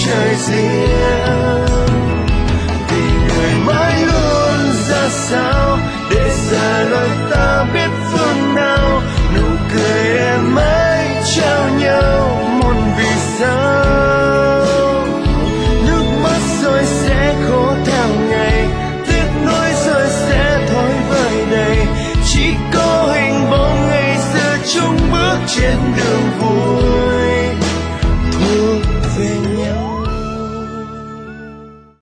trời riêng, vì người mãi luôn ra sao để giờ nói